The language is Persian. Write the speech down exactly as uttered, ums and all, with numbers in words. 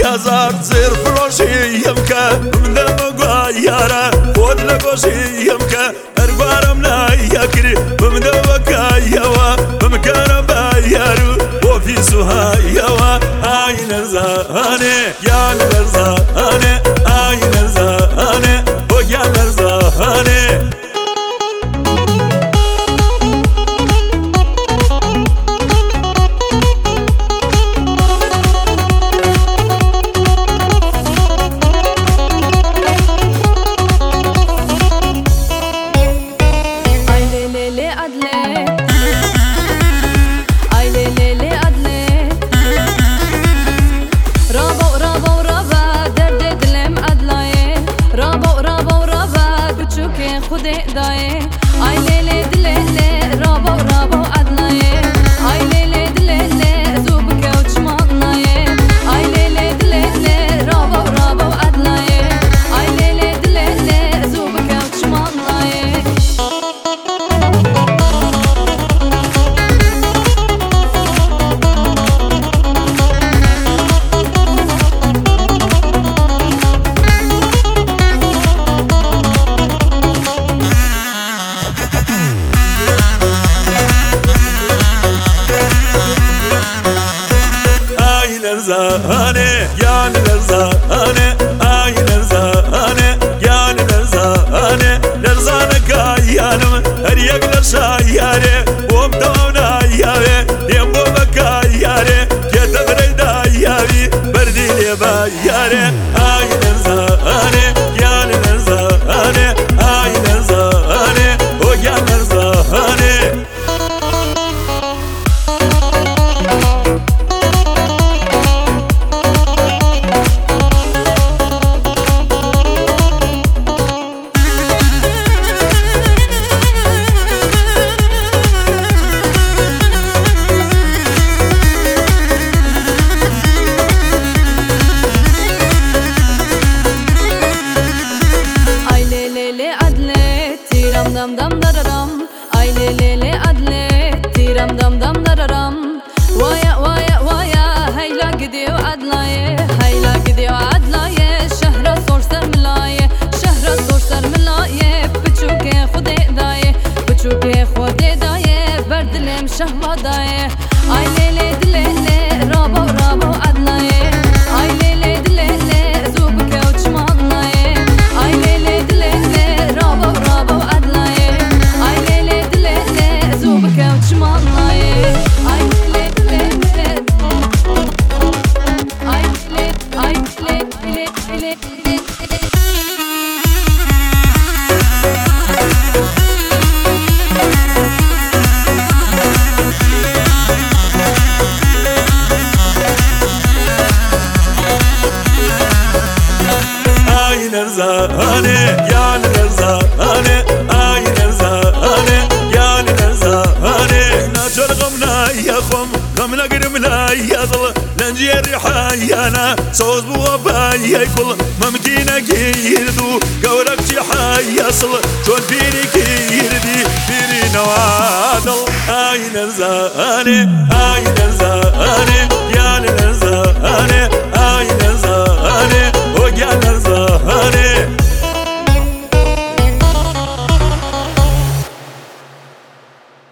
هزار زیر فروشی يمكا من دم قايارة خود لقوشي يمكا أربارم لا يكري من دم قايوا بمكان بايارو وفي سوها يوا آين الزاني يا الزاني آين الزاني ويا الزاني خودت دایه آی لیلی دلیلی رابو رابو عدلایه آی لیلی دلیلی زوب کوچ مانایه آی لیلی دلیلی رابو رابو عدلایه آی لیلی دلیلی زوب کوچ مانایه زاني يا نرزاني آي نرزاني يا نرزاني نرزانك ايانم هريق نرشاياري ومدونا اياري يمو بكاياري كتبريد اياري بردي لي باياري آي نرزاني يا نرزاني آي نرزاني ويا نرزاني dam dam dararam ay le le le adle tiram dam dam dararam waya waya waya hayla gidiyor adlaye hayla gidiyor adlaye şehre sorsar milaye şehre sorsar milaye biçuke xude daye biçuke xude daye berdilem şahvadaye ay le le le le rabo rabo adlaye ay le le le le zubke uçmanaye ay le le le le rabo rabo نرزاني يا نرزاني آي نرزاني يا نرزاني ناجر غمنا يا خم غمنا قرمنا يا ظل لنجي الرحايانا صوز بوابايا كل ممكينة كيردو قولك شي حايا صل شون فيني كيردي فيني نوادل آي نرزاني آي نرزاني